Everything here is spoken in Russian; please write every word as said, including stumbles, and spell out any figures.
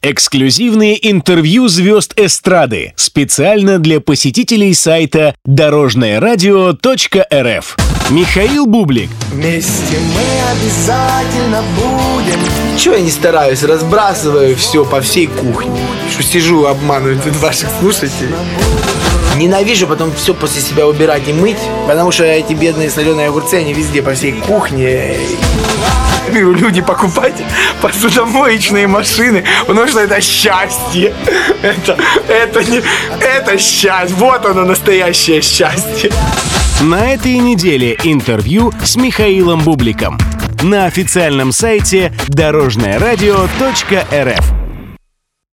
Эксклюзивные интервью звезд эстрады специально для посетителей сайта дорожное радио точка эр эф. Михаил Бублик. Вместе мы обязательно будем. Чего я не стараюсь, разбрасываю все по всей кухне. Что сижу, обманываю тут ваших слушателей. Ненавижу потом все после себя убирать и мыть, потому что эти бедные соленые огурцы, они везде по всей кухне. Люди покупать посудомоечные машины, потому что это счастье. Это, это, не, это счастье. Вот оно, настоящее счастье. На этой неделе интервью с Михаилом Бубликом на официальном сайте дорожное радио точка эр эф.